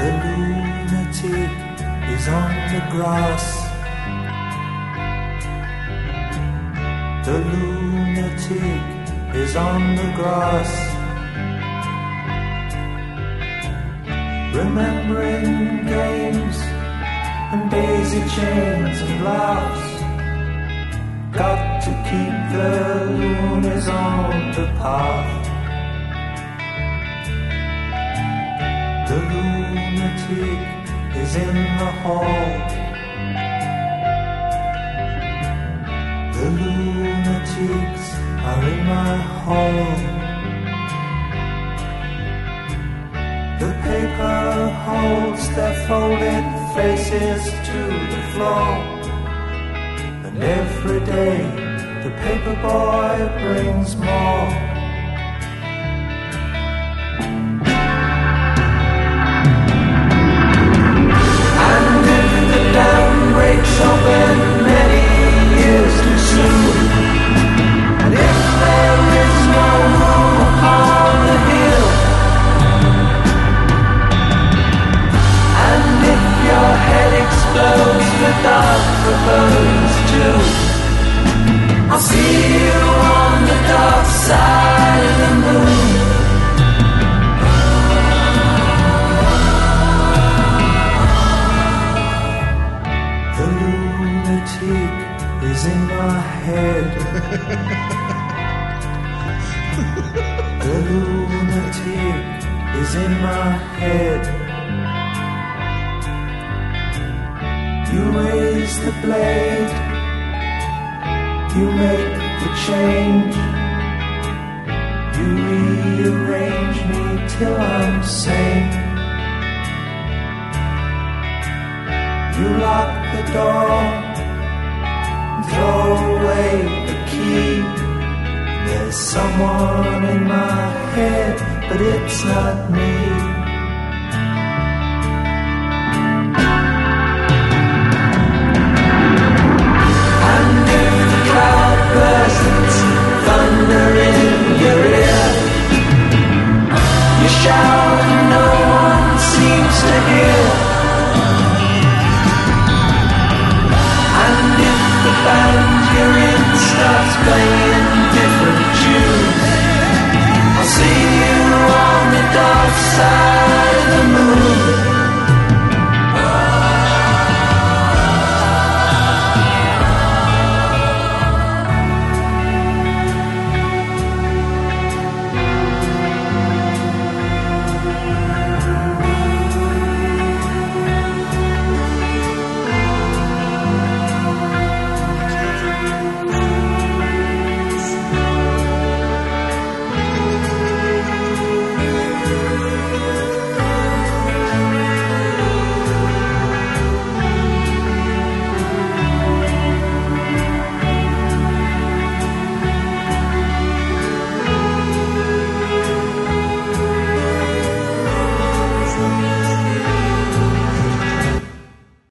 The lunatic is on the grass. The lunatic is on the grass, remembering games and daisy chains and laughs. Got to keep the loonies on the path. The lunatic is in the hall. The lunatics are in my hall. The paper holds their folded faces to the floor, and every day the paper boy brings more. And if the dam breaks open many years too soon, and if there is no room upon the hill, and if your head explodes with dark bones too, I'll see you on the dark side of the moon. The lunatic is in my head. The lunatic is in my head. You raise the blade, you make the change, you rearrange me till I'm sane. You lock the door, throw away the key. There's someone in my head, but it's not me.